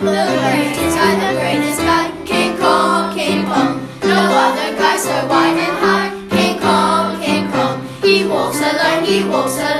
The greatest guy, King Kong, King Kong. No other guy so wide and high. King Kong, King Kong. He walks alone, he walks alone.